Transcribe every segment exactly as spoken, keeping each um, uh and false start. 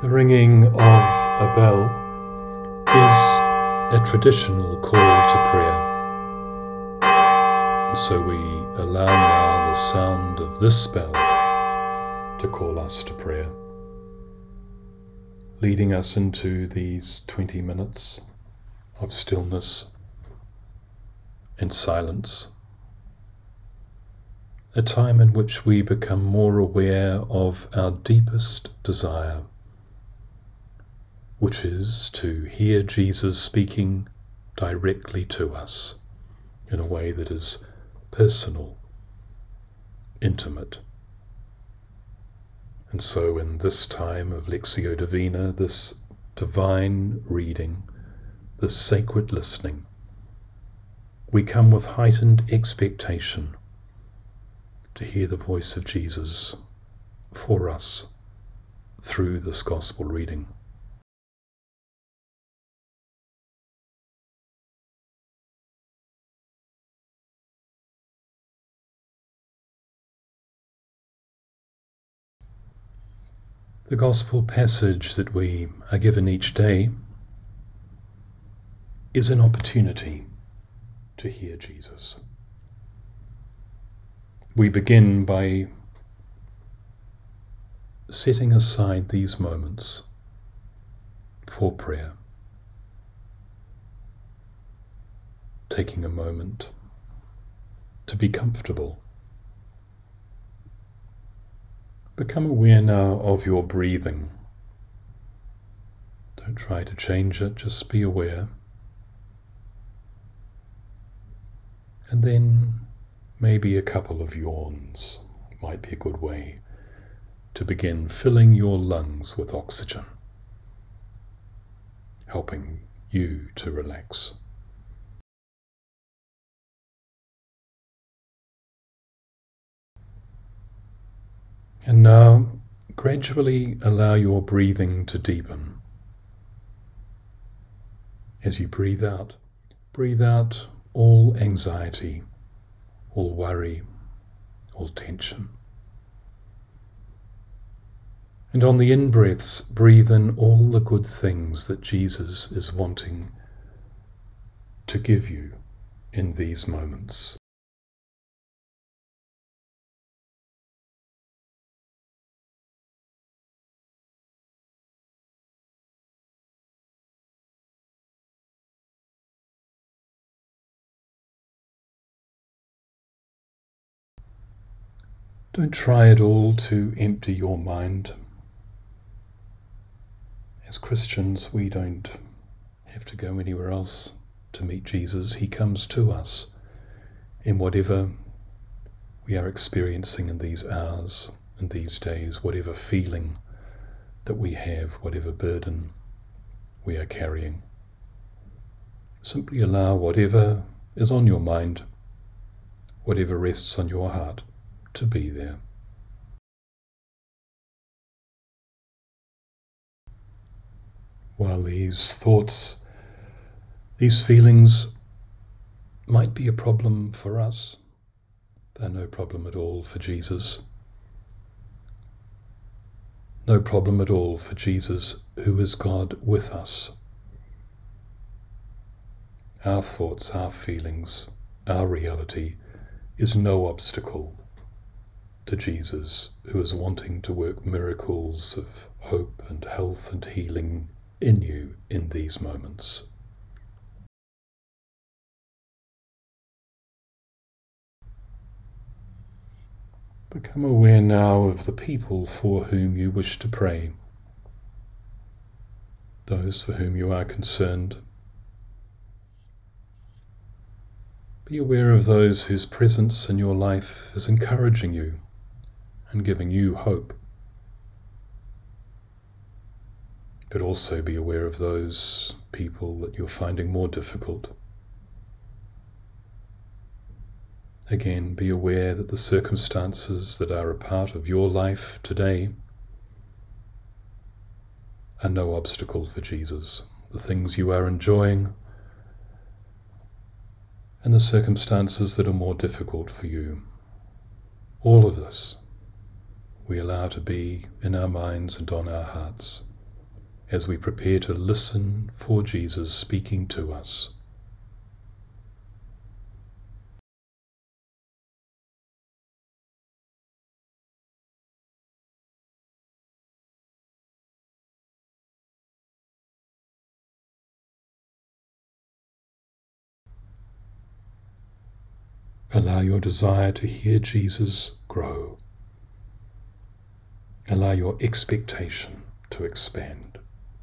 The ringing of a bell is a traditional call to prayer. And so we allow now the sound of this bell to call us to prayer, leading us into these twenty minutes of stillness and silence, a time in which we become more aware of our deepest desire, which is to hear Jesus speaking directly to us in a way that is personal, intimate. And so in this time of Lectio Divina, this divine reading, this sacred listening, we come with heightened expectation to hear the voice of Jesus for us through this gospel reading. The gospel passage that we are given each day is an opportunity to hear Jesus. We begin by setting aside these moments for prayer, taking a moment to be comfortable. Become aware now of your breathing. Don't try to change it, just be aware. And then maybe a couple of yawns might be a good way to begin filling your lungs with oxygen, helping you to relax. And now, gradually allow your breathing to deepen. As you breathe out, breathe out all anxiety, all worry, all tension. And on the in-breaths, breathe in all the good things that Jesus is wanting to give you in these moments. Don't try at all to empty your mind. As Christians, we don't have to go anywhere else to meet Jesus. He comes to us in whatever we are experiencing in these hours and these days, whatever feeling that we have, whatever burden we are carrying. Simply allow whatever is on your mind, whatever rests on your heart, to be there. While these thoughts, these feelings might be a problem for us, they're no problem at all for Jesus. No problem at all for Jesus, who is God with us. Our thoughts, our feelings, our reality is no obstacle to Jesus, who is wanting to work miracles of hope and health and healing in you in these moments. Become aware now of the people for whom you wish to pray, those for whom you are concerned. Be aware of those whose presence in your life is encouraging you and giving you hope. But also be aware of those people that you're finding more difficult. Again, be aware that the circumstances that are a part of your life today are no obstacle for Jesus. The things you are enjoying and the circumstances that are more difficult for you. All of this we allow to be in our minds and on our hearts as we prepare to listen for Jesus speaking to us. Allow your desire to hear Jesus grow. Allow your expectation to expand.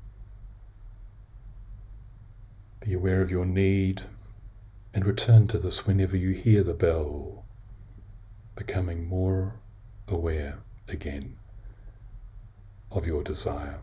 Be aware of your need and return to this whenever you hear the bell, becoming more aware again of your desire.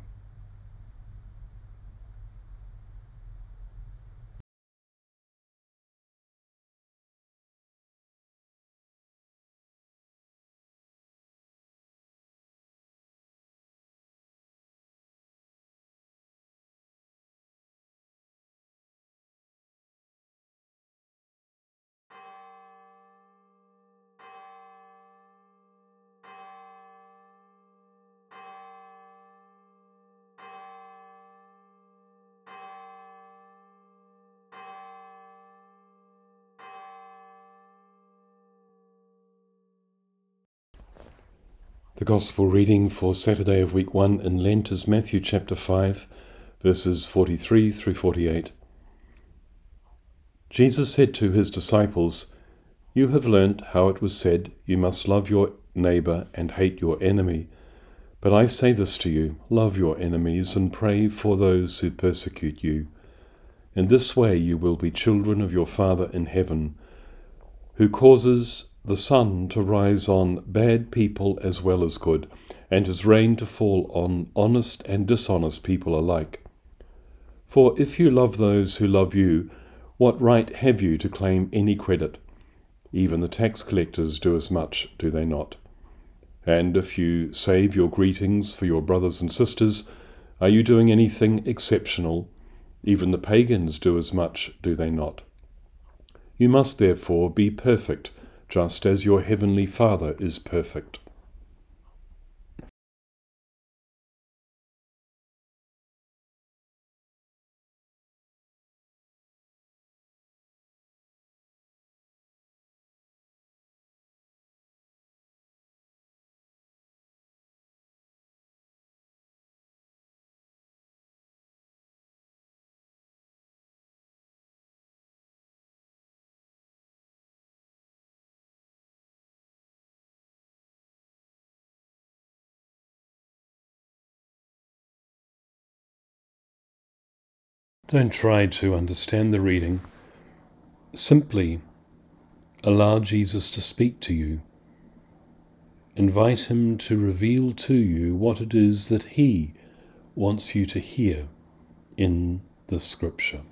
The Gospel reading for Saturday of week one in Lent is Matthew chapter five, verses forty-three through forty-eight. Jesus said to his disciples, "You have learnt how it was said, 'You must love your neighbour and hate your enemy.' But I say this to you, love your enemies and pray for those who persecute you. In this way you will be children of your Father in heaven, who causes the sun to rise on bad people as well as good, and his rain to fall on honest and dishonest people alike. For if you love those who love you, what right have you to claim any credit? Even the tax collectors do as much, do they not? And if you save your greetings for your brothers and sisters, are you doing anything exceptional? Even the pagans do as much, do they not? You must therefore be perfect, just as your heavenly Father is perfect." Don't try to understand the reading. Simply allow Jesus to speak to you. Invite him to reveal to you what it is that he wants you to hear in the Scripture.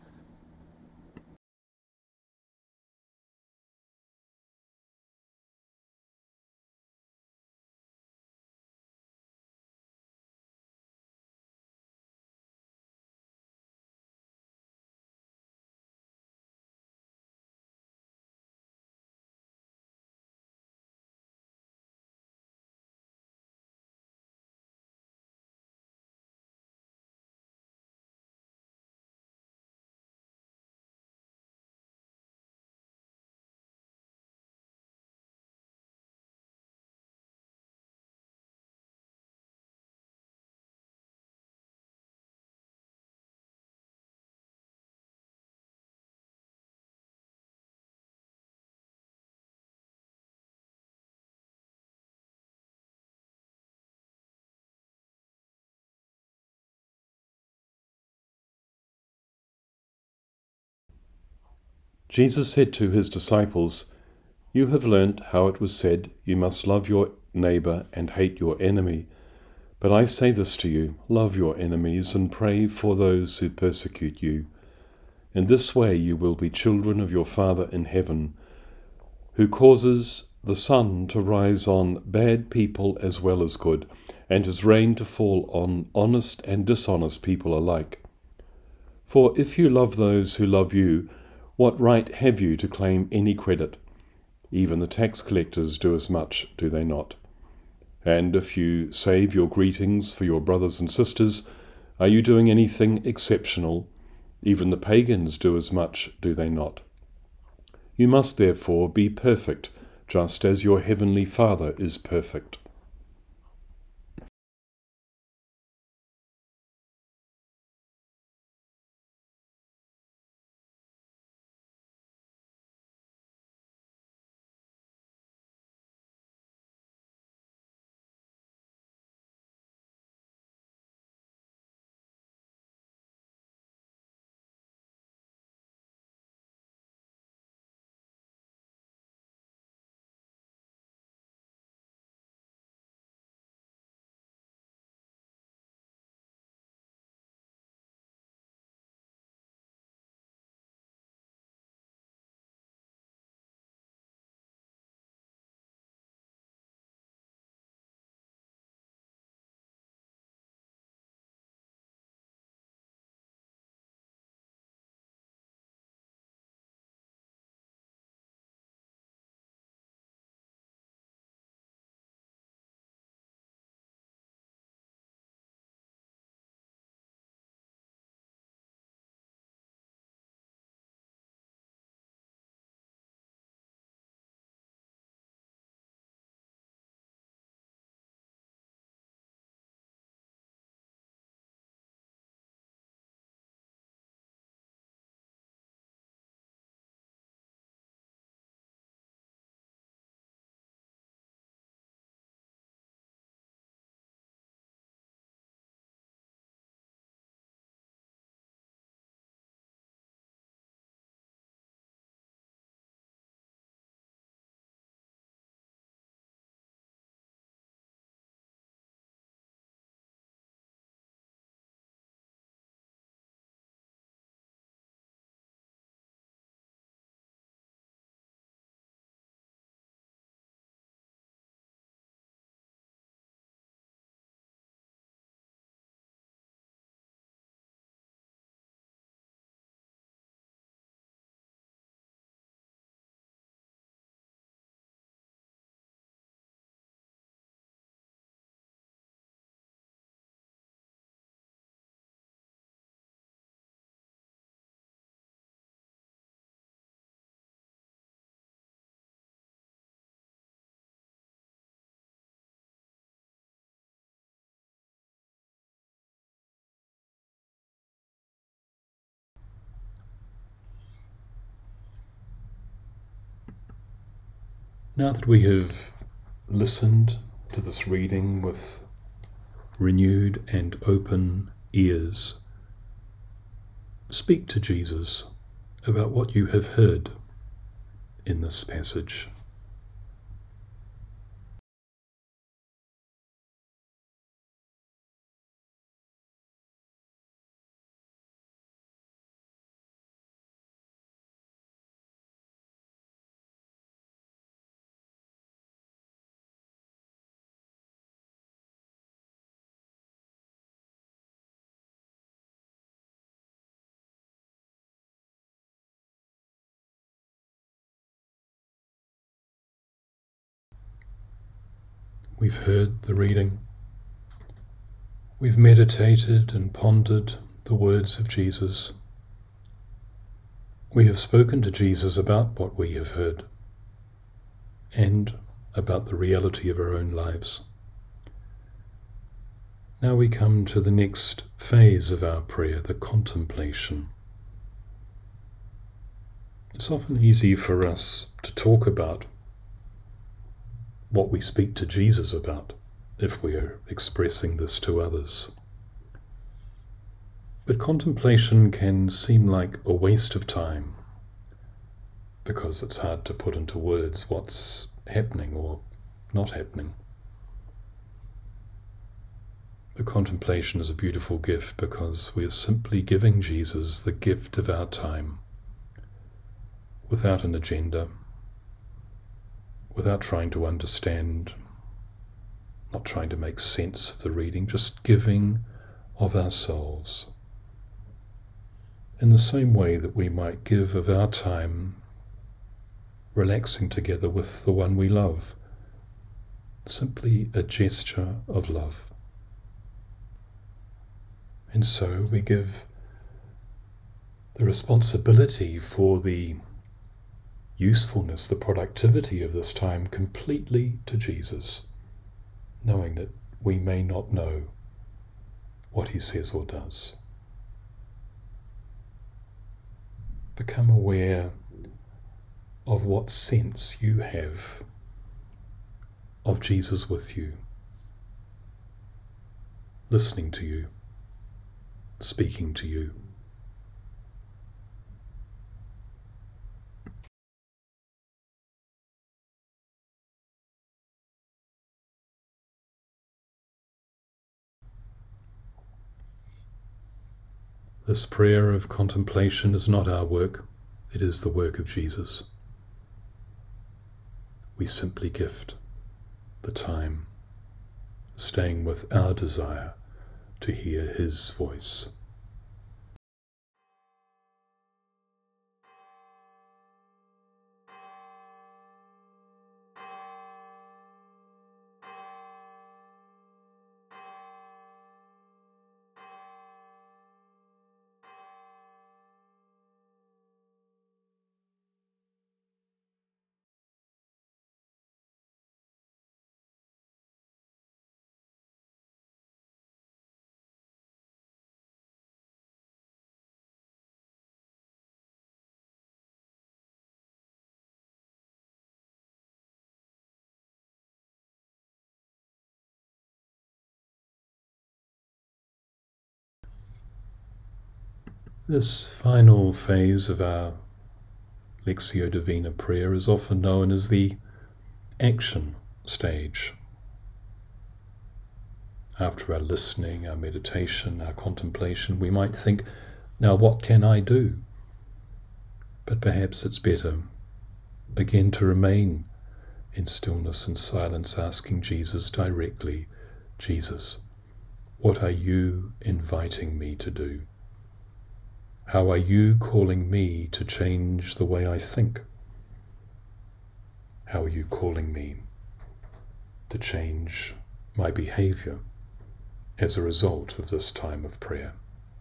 Jesus said to his disciples, "You have learnt how it was said, 'You must love your neighbour and hate your enemy.' But I say this to you, love your enemies and pray for those who persecute you. In this way you will be children of your Father in heaven, who causes the sun to rise on bad people as well as good, and his rain to fall on honest and dishonest people alike. For if you love those who love you, what right have you to claim any credit? Even the tax collectors do as much, do they not? And if you save your greetings for your brothers and sisters, Are you doing anything exceptional? Even the pagans do as much, do they not? You must therefore be perfect, just as your heavenly Father is perfect. Now that we have listened to this reading with renewed and open ears, speak to Jesus about what you have heard in this passage. We've heard the reading. We've meditated and pondered the words of Jesus. We have spoken to Jesus about what we have heard and about the reality of our own lives. Now we come to the next phase of our prayer, the contemplation. It's often easy for us to talk about what we speak to Jesus about if we are expressing this to others. But contemplation can seem like a waste of time because it's hard to put into words what's happening or not happening. The contemplation is a beautiful gift because we are simply giving Jesus the gift of our time without an agenda, without trying to understand, not trying to make sense of the reading, just giving of ourselves. In the same way that we might give of our time relaxing together with the one we love, simply a gesture of love. And so we give the responsibility for the usefulness, the productivity of this time completely to Jesus, knowing that we may not know what he says or does. Become aware of what sense you have of Jesus with you, listening to you, speaking to you. This prayer of contemplation is not our work, it is the work of Jesus. We simply gift the time, staying with our desire to hear his voice. This final phase of our Lectio Divina prayer is often known as the action stage. After our listening, our meditation, our contemplation, we might think, now what can I do? But perhaps it's better, again, to remain in stillness and silence, asking Jesus directly, Jesus, what are you inviting me to do? How are you calling me to change the way I think? How are you calling me to change my behavior as a result of this time of prayer?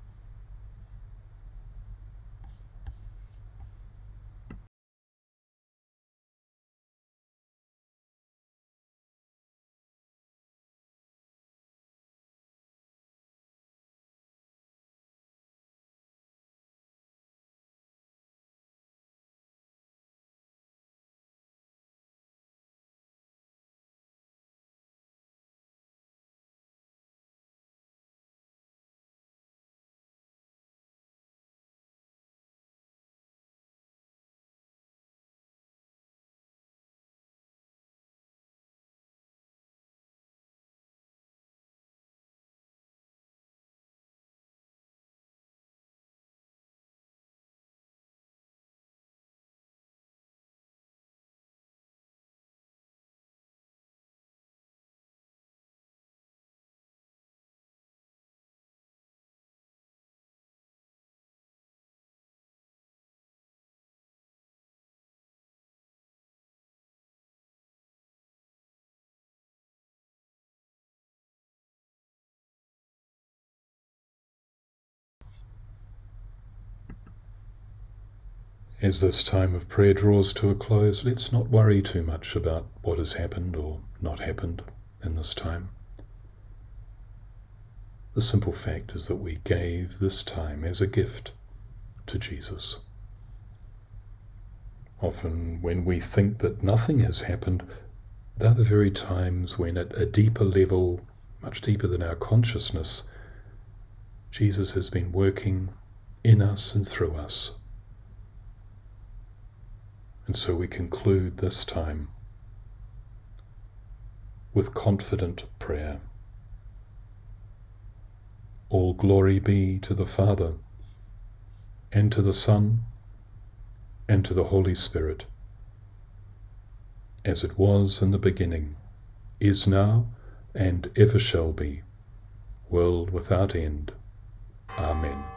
As this time of prayer draws to a close, let's not worry too much about what has happened or not happened in this time. The simple fact is that we gave this time as a gift to Jesus. Often when we think that nothing has happened, they're the very times when at a deeper level, much deeper than our consciousness, Jesus has been working in us and through us. And so we conclude this time with confident prayer. All glory be to the Father, and to the Son, and to the Holy Spirit, as it was in the beginning, is now, and ever shall be, world without end. Amen.